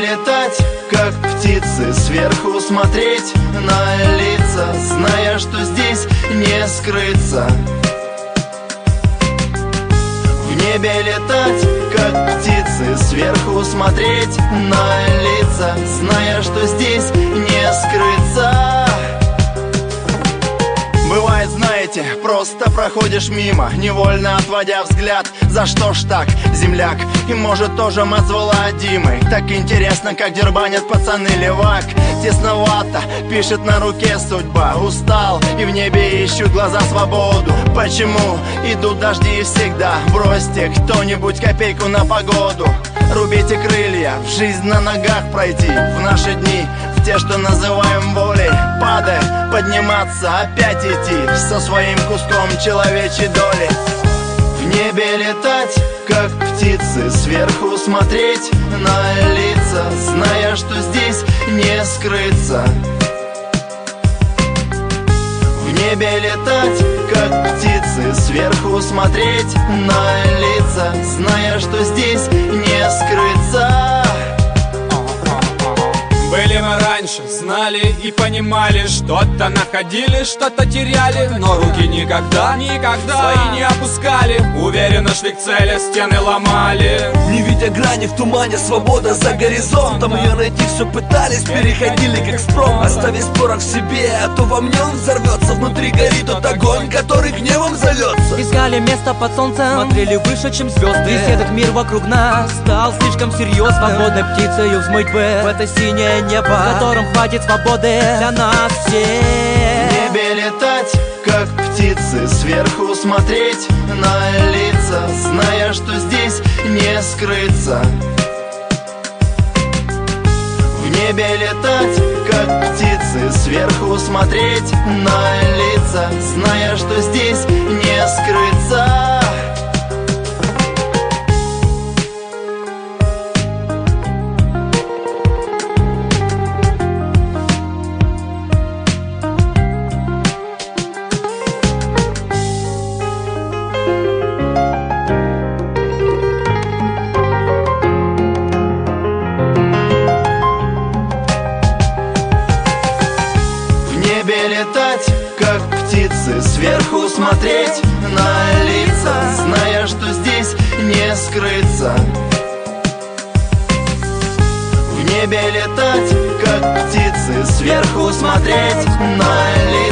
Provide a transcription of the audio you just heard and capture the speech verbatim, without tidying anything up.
летать, как птицы, сверху смотреть на лица, зная, что здесь не скрыться. В небе летать, как птицы, сверху смотреть на лица, зная, что здесь не скрыться. Бывает, знаете, просто проходишь мимо, невольно отводя взгляд. За что ж так, земляк? И может тоже мать звала Димой. Так интересно, как дербанят пацаны левак. Тесновато, пишет на руке судьба. Устал, и в небе ищут глаза свободу. Почему идут дожди всегда? Бросьте кто-нибудь копейку на погоду. Рубите крылья, в жизнь на ногах пройти. В наши дни, в те, что называем волей. Падая, подниматься, опять идти со своим куском человечьей доли. В небе летать, как птицы, сверху смотреть на лица, зная, что здесь не скрыться. В небе летать, как птицы, сверху смотреть на лица, зная, что здесь не скрыться. Были мы раньше, знали и понимали, что-то находили, что-то теряли, но руки никогда, никогда свои не опускали. Уверенно шли к цели, стены ломали. Не видя грани в тумане, свобода за горизонтом. Ее найти все пытались, переходили как спром. Оставив порох в себе, а то во мне он взорвется. Внутри горит тот огонь, который гневом зовется. Искали место под солнцем, смотрели выше, чем звезды. Весь этот мир вокруг нас стал слишком серьезным. Свободной птицею взмыть бы в это синее небо, в котором хватит свободы для нас всех. В небе летать, как птицы, сверху смотреть на лица, зная, что здесь не скрыться. В небе летать, как птицы, сверху смотреть на лица, зная, что здесь не скрыться. Летать, как птицы, сверху смотреть на лица, зная, что здесь не скрыться. В небе летать, как птицы, сверху смотреть на лица.